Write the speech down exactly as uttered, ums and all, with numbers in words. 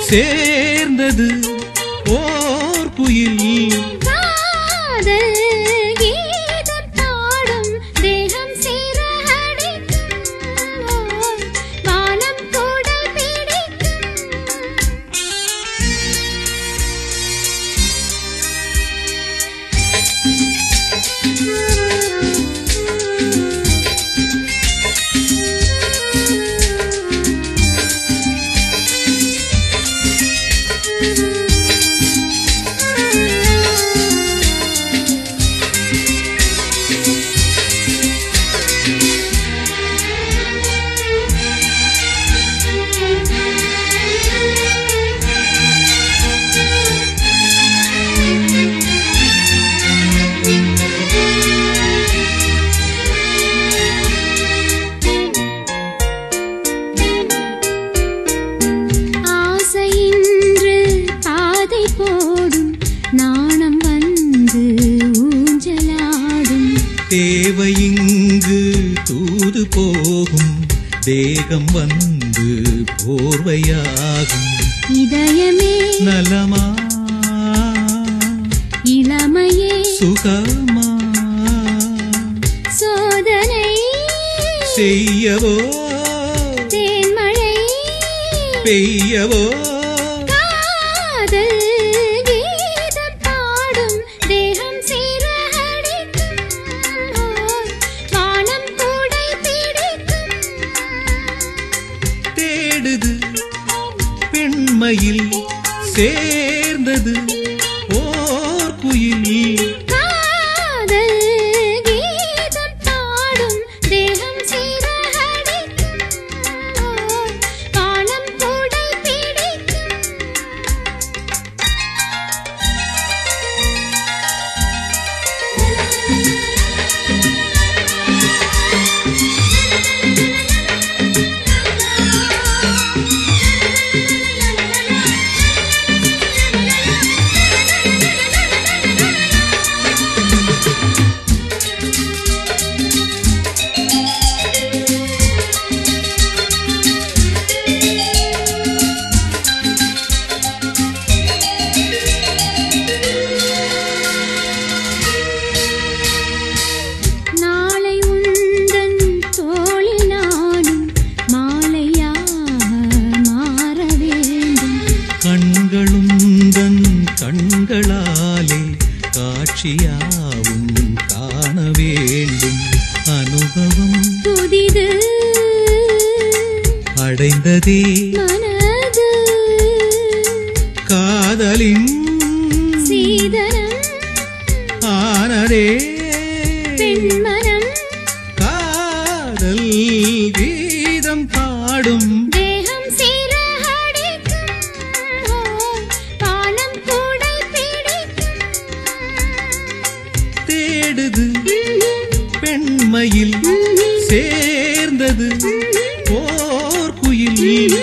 சேர்ந்தது ஓர் குயில் காதல் கீதம் பாடும் தேகம் சிறகடிக்கும் ஓர் வானம் கூட தேவை இங்கு தூது போகும் தேகம் வந்து போர்வையாகும் இதயமே நலமா இளமையே சுகமா சோதனை செய்யவோ தேன்மழை பெய்யவோ பெண்மையில் சேர்ந்தது ஓர் குயில் காதல் கீதம் பாடும் தேகம் சிறகடிக்கும் ஓர் வானம் கூட கண்களுந்தன் கண்களாலே காட்சியாவும் காண வேண்டும் அனுபவம் புதிது அடைந்ததே மனது காதலின் சீதனம் ஆனதே பெண்மனம் காதல் கீதம் பாடும் தேகம் சிறகடிக்கும் ஓர் வானம் கூட பிடிக்கும் தேடுது பெண்மையில் சேர்ந்தது ஓர் குயில்